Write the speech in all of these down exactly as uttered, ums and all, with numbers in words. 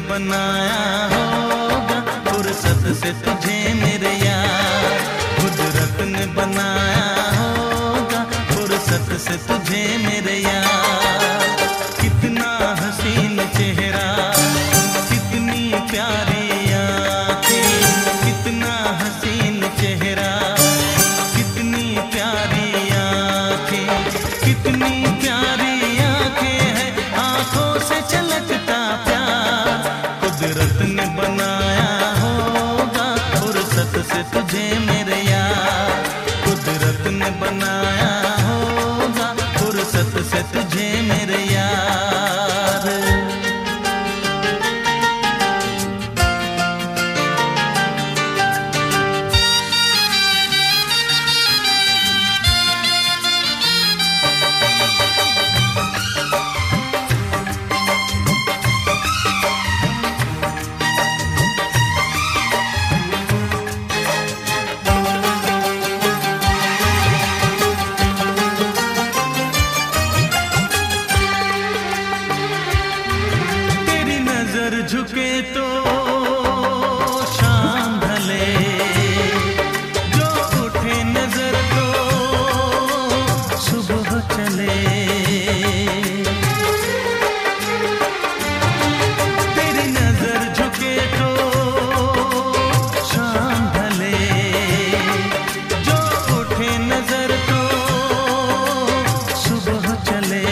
बनाया होगा फुर्सत से तुझे मेरे यार, कुदरत ने बनाया होगा फुर्सत से तुझे मेरे यार। कितना हसीन चेहरा, कितनी प्यारी आँखें, कितना हसीन चेहरा, कितनी प्यारी आँखें, कितनी प्यारी आँखें हैं, आँखों से छलकता प्यार। कुदरत ने बनाया होगा फुर्सत से तुझे मेरे यार, कुदरत ने बनाया होगा फुर्सत से तुझे मेरे यार। झुके तो शाम ढले, जो उठे नजर तो सुबह चले। तेरी नजर झुके तो शाम ढले, जो उठे नजर तो सुबह चले।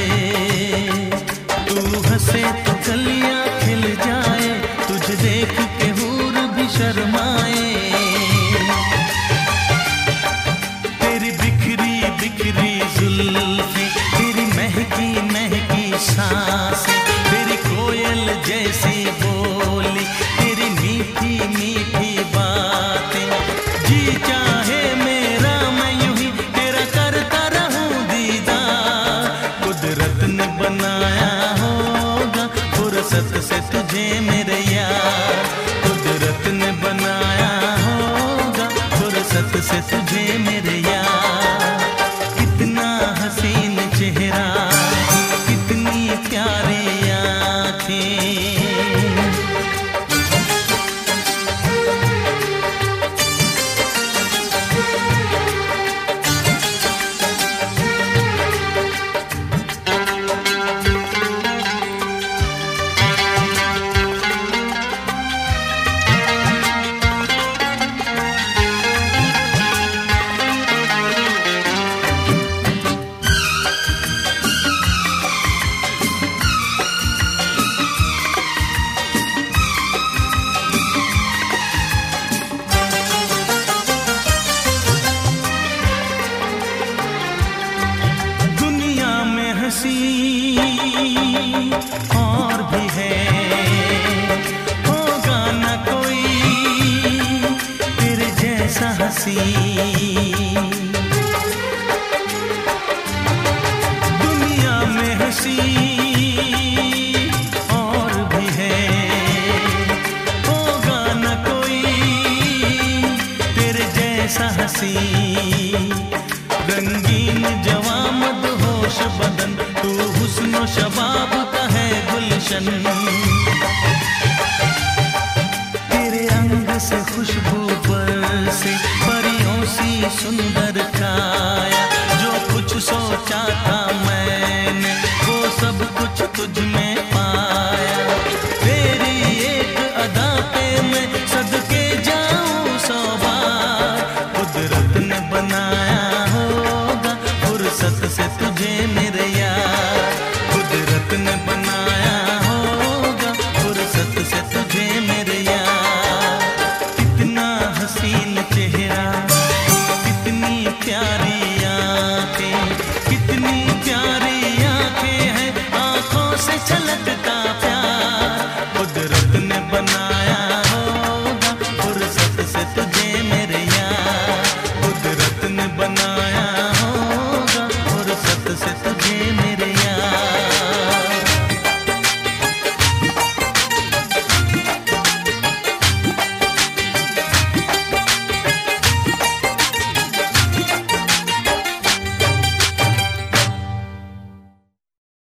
तू हंसे तो गलियां खिल जाए, तुझे देख के हूर भी शर्माए। तेरी बिखरी बिखरी जुल्फें, तेरी महकी महकी सांसें, तेरी कोयल जैसी बोली, तेरी मीठी मीठी बातें। जी चाहे मेरा मैं यूं ही तेरा करता रहूं दीदार। कुदरत ने बनाया होगा फुर्सत से तुझे मेरे यार, कुदरत ने बनाया होगा फुर्सत से तुझे मेरे यार। कितना हसीन चेहरा, कितनी प्यारी आँखें। हंसी और भी है, होगा न कोई तेरे जैसा हंसी। दुनिया में हंसी और भी है, होगा न कोई तेरे जैसा हंसी। रंगीन जवां मदहोश बदन, तू हुस्न शबाब का है गुलशन। तेरे अंग से खुशबू बरसे, परियों सी सुंदर